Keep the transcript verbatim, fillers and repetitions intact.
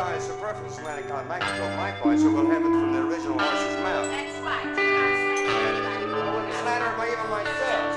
Well, it's superfluous when I can't make it from my voice, so we'll have it from the original horse's mouth. That's right. Well, it's flattered by even myself.